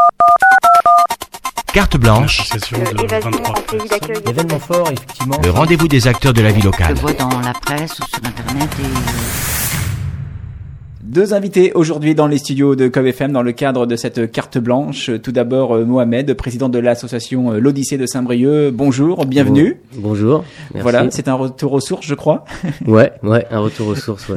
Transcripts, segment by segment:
Carte blanche, Événement fort, effectivement. le rendez-vous des acteurs de la vie locale. Je vois dans la presse ou sur internet Deux invités aujourd'hui dans les studios de COB FM dans le cadre de cette carte blanche. Tout d'abord Mohamed, président de l'association l'Odyssée de Saint-Brieuc. Bonjour, bienvenue. Bonjour. Merci. Voilà, c'est un retour aux sources, je crois. Ouais, un retour aux sources,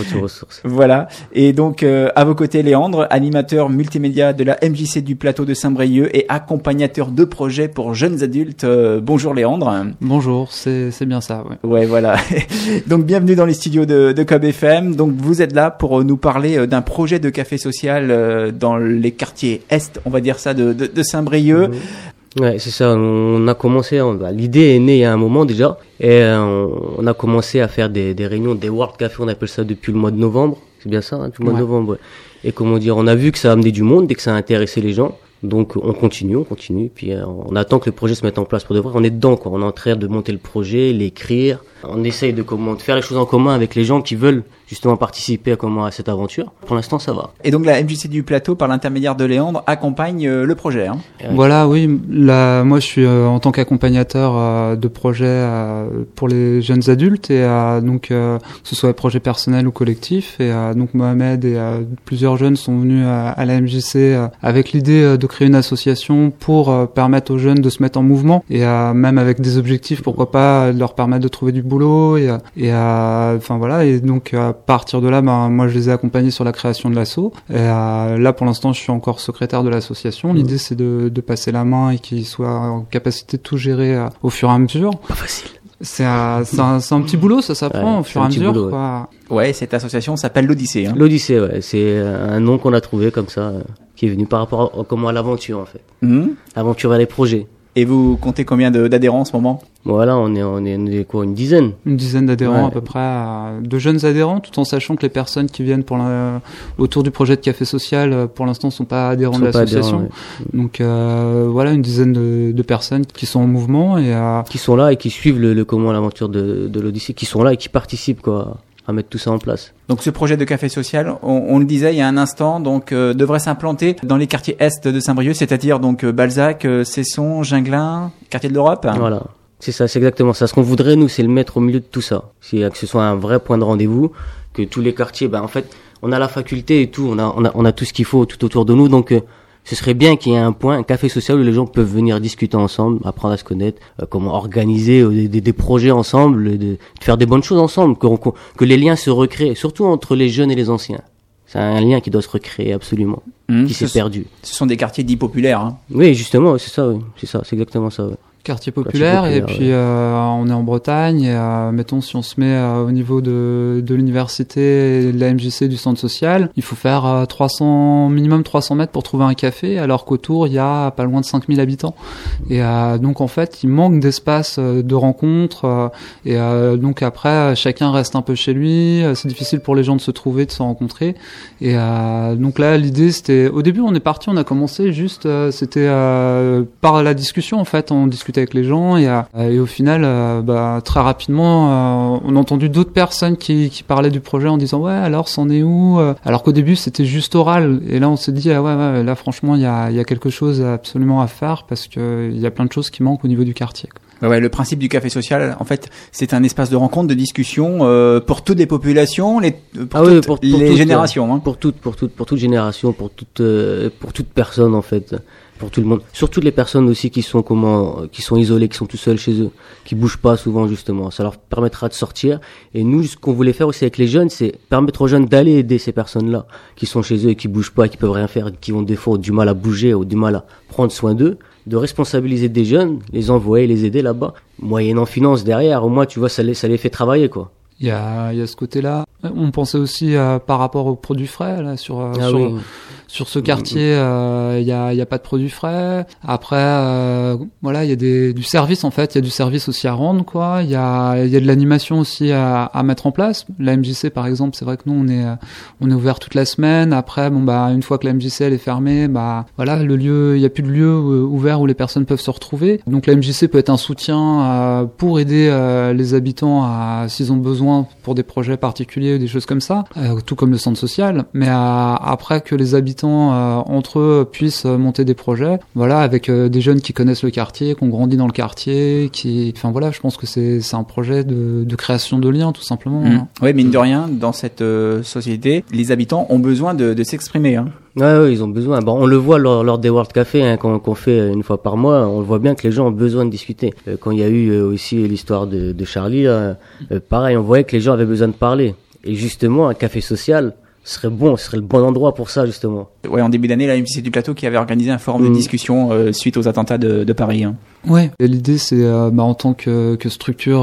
Voilà. Et donc à vos côtés Léandre, animateur multimédia de la MJC du plateau de Saint-Brieuc et accompagnateur de projets pour jeunes adultes. Bonjour Léandre. Bonjour, c'est bien ça, ouais. Ouais, voilà. Donc bienvenue dans les studios de COB FM. Donc vous êtes là pour nous parler d'un projet de café social dans les quartiers est, on va dire ça, de Saint-Brieuc. Ouais, c'est ça. On a commencé, l'idée est née il y a un moment déjà, et on a commencé à faire des réunions, des World Café, on appelle ça depuis le mois de novembre. C'est bien ça, hein, depuis le mois de novembre. Ouais. Et comment dire, on a vu que ça a amené du monde et que ça a intéressé les gens. Donc on continue, puis on attend que le projet se mette en place pour de vrai. On est dedans, quoi. On est en train de monter le projet, l'écrire. On essaye de faire les choses en commun avec les gens qui veulent justement participer à cette aventure. Pour l'instant, ça va. Et donc la MJC du plateau, par l'intermédiaire de Léandre, accompagne le projet. Hein. Voilà, oui. Là, moi, je suis en tant qu'accompagnateur de projets pour les jeunes adultes et donc que ce soit projets personnels ou collectifs. Et donc Mohamed et plusieurs jeunes sont venus à la MJC avec l'idée de créer une association pour permettre aux jeunes de se mettre en mouvement et même avec des objectifs, pourquoi pas leur permettre de trouver du boulot et enfin voilà. Et donc à partir de là, moi je les ai accompagnés sur la création de l'asso. Et là pour l'instant je suis encore secrétaire de l'association. L'idée c'est de passer la main et qu'ils soient en capacité de tout gérer au fur et à mesure. Pas facile. C'est un petit boulot, ça s'apprend au fur et à mesure. Boulot, quoi. Ouais, cette association s'appelle l'Odyssée. Hein. L'Odyssée, ouais, c'est un nom qu'on a trouvé comme ça, qui est venu par rapport à l'aventure en fait. L'aventure vers les projets. Et vous comptez combien d'adhérents en ce moment ? Voilà, on est quoi, une dizaine. Une dizaine d'adhérents à peu près, de jeunes adhérents, tout en sachant que les personnes qui viennent autour du projet de café social, pour l'instant, sont pas adhérents de l'association. Donc voilà, une dizaine de personnes qui sont en mouvement et qui sont là et qui suivent l'aventure de l'Odyssée, qui sont là et qui participent quoi à mettre tout ça en place. Donc ce projet de café social, on le disait il y a un instant, donc devrait s'implanter dans les quartiers est de Saint-Brieuc, c'est-à-dire donc Balzac, Cesson, Ginglin, quartier de l'Europe. Voilà, c'est ça, c'est exactement ça. Ce qu'on voudrait nous, c'est le mettre au milieu de tout ça, c'est que ce soit un vrai point de rendez-vous, que tous les quartiers, en fait, on a la faculté et tout, on a tout ce qu'il faut tout autour de nous, donc ce serait bien qu'il y ait un café social où les gens peuvent venir discuter ensemble, apprendre à se connaître, comment organiser des projets ensemble, de faire des bonnes choses ensemble, que les liens se recréent, surtout entre les jeunes et les anciens. C'est un lien qui doit se recréer absolument, qui s'est perdu. Ce sont des quartiers dits populaires. Hein. Oui, justement, c'est ça, c'est exactement ça. Oui. Quartier populaire, et puis on est en Bretagne et mettons si on se met au niveau de l'université et de la MJC du centre social, il faut faire minimum 300 mètres pour trouver un café, alors qu'autour il y a pas loin de 5000 habitants et donc en fait il manque d'espace de rencontre et donc après chacun reste un peu chez lui, c'est difficile pour les gens de se trouver, de se rencontrer et donc là l'idée c'était, au début on a commencé juste c'était par la discussion en fait, on discutait avec les gens et au final très rapidement on a entendu d'autres personnes qui parlaient du projet en disant ouais alors c'en est où, alors qu'au début c'était juste oral et là on s'est dit ouais là franchement il y a quelque chose absolument à faire parce que il y a plein de choses qui manquent au niveau du quartier. Ouais, le principe du café social, en fait, c'est un espace de rencontre, de discussion pour toutes les populations, pour les générations. Hein. Pour toute génération, pour toute personne en fait, pour tout le monde. Surtout les personnes aussi qui sont isolées, qui sont tout seuls chez eux, qui bougent pas souvent justement. Ça leur permettra de sortir. Et nous, ce qu'on voulait faire aussi avec les jeunes, c'est permettre aux jeunes d'aller aider ces personnes-là qui sont chez eux et qui bougent pas, qui peuvent rien faire, qui ont des fois du mal à bouger ou du mal à prendre soin d'eux. De responsabiliser des jeunes, les envoyer, les aider là-bas, moyennant finance derrière, au moins tu vois ça les fait travailler quoi. Il y a ce côté-là. On pensait aussi par rapport aux produits frais là sur ce quartier, il y a pas de produits frais. Après voilà, il y a du service en fait, il y a du service aussi à rendre quoi. Il y a de l'animation aussi à mettre en place. La MJC par exemple, c'est vrai que nous on est ouvert toute la semaine. Après une fois que la MJC elle est fermée, voilà, le lieu, il y a plus de lieu ouvert où les personnes peuvent se retrouver. Donc la MJC peut être un soutien pour aider les habitants s'ils ont besoin pour des projets particuliers ou des choses comme ça, tout comme le centre social, mais après que les habitants habitants entre eux puissent monter des projets, voilà, avec des jeunes qui connaissent le quartier, qui ont grandi dans le quartier, enfin voilà, je pense que c'est un projet de création de liens tout simplement. Oui, mine de rien, dans cette société, les habitants ont besoin de s'exprimer. Ouais, ils ont besoin. Bon, on le voit lors des World Café qu'on fait une fois par mois. On le voit bien que les gens ont besoin de discuter. Quand il y a eu aussi l'histoire de Charlie, pareil, on voyait que les gens avaient besoin de parler. Et justement, un café social serait le bon endroit pour ça, justement. Ouais, en début d'année, la MJC du Plateau qui avait organisé un forum de discussion suite aux attentats de Paris. Ouais. Et l'idée, c'est en tant que structure,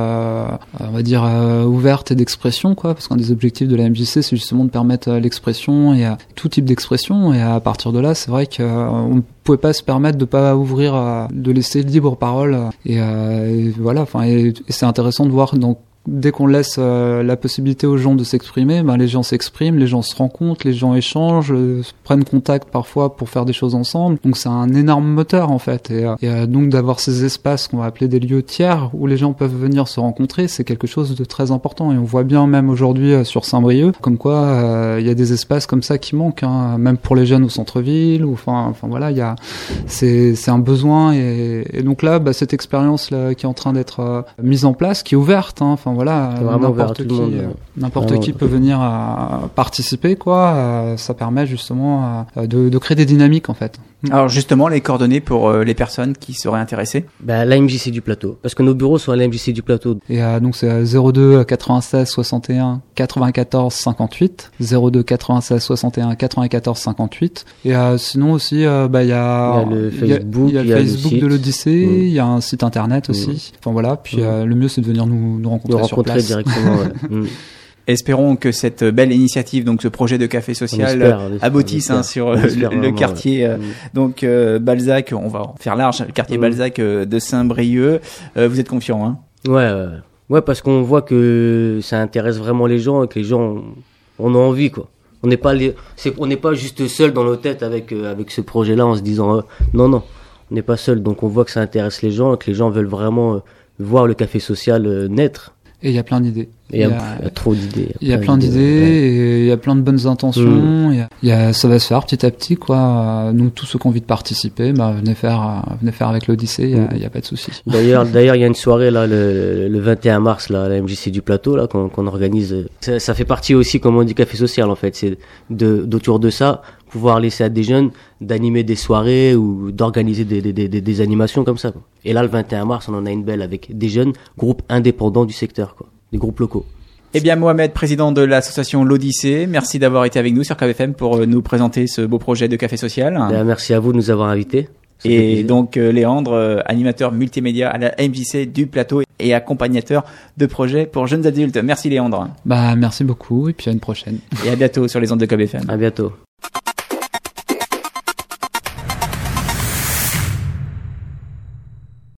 on va dire ouverte et d'expression, quoi, parce qu'un des objectifs de la MJC, c'est justement de permettre l'expression et tout type d'expression. Et à partir de là, c'est vrai qu'on pouvait pas se permettre de pas ouvrir, de laisser libre parole. Et voilà. Enfin, et c'est intéressant de voir donc. Dès qu'on laisse la possibilité aux gens de s'exprimer, les gens s'expriment, les gens se rencontrent, les gens échangent, prennent contact parfois pour faire des choses ensemble. Donc c'est un énorme moteur en fait. Et donc d'avoir ces espaces qu'on va appeler des lieux tiers où les gens peuvent venir se rencontrer, c'est quelque chose de très important. Et on voit bien même aujourd'hui sur Saint-Brieuc, comme quoi il y a des espaces comme ça qui manquent, même pour les jeunes au centre-ville. Enfin voilà, c'est un besoin. Et donc là, cette expérience là qui est en train d'être mise en place, qui est ouverte. Voilà, n'importe qui peut venir participer, quoi. Ça permet justement de créer des dynamiques en fait. Alors justement, les coordonnées pour les personnes qui seraient intéressées. La MJC du Plateau, parce que nos bureaux sont à la MJC du Plateau. Et donc c'est 02 96 61 94 58, 02 96 61 94 58. Et sinon aussi, il y a le Facebook, de l'Odyssée, il y a un site internet aussi. Enfin voilà, puis le mieux c'est de venir nous rencontrer sur place. Directement. Espérons que cette belle initiative, donc ce projet de café social, aboutisse sur le quartier. Donc Balzac, on va faire large, le quartier Balzac de Saint-Brieuc. Vous êtes confiant, Ouais, parce qu'on voit que ça intéresse vraiment les gens et que les gens on a envie, quoi. On n'est pas juste seul dans nos têtes avec ce projet-là en se disant non, on n'est pas seul. Donc on voit que ça intéresse les gens et que les gens veulent vraiment voir le café social naître. Et il y a plein d'idées. Il y a trop d'idées. Il y a plein d'idées et il y a plein de bonnes intentions. Ça va se faire petit à petit, quoi. Nous, tous ceux qui ont envie de participer, venez faire avec l'Odyssée. Il y a pas de souci. D'ailleurs, il y a une soirée là, le 21 mars là, à la MJC du Plateau là, qu'on organise. Ça fait partie aussi, comme on dit, café social en fait. C'est d'autour de ça, pouvoir laisser à des jeunes d'animer des soirées ou d'organiser des animations comme ça, quoi. Et là, le 21 mars, on en a une belle avec des jeunes groupes indépendants du secteur, quoi. Des groupes locaux. Eh bien, Mohamed, président de l'association L'Odyssée, merci d'avoir été avec nous sur KBFM pour nous présenter ce beau projet de café social. Merci à vous de nous avoir invités. Et donc, Léandre, animateur multimédia à la MJC du Plateau et accompagnateur de projets pour jeunes adultes. Merci Léandre. Merci beaucoup et puis à une prochaine. Et à bientôt sur les ondes de KBFM. À bientôt.